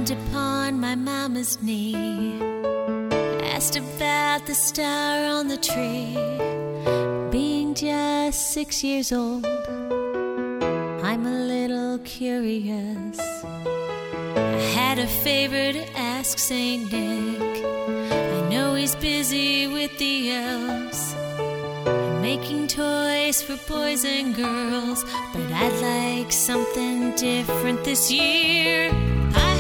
climbed upon my mama's knee, asked about the star on the tree. Being just 6 years old, I'm a little curious. I had a favor to ask Saint Nick. I know he's busy with the elves, making toys for boys and girls, but I'd like something different this year.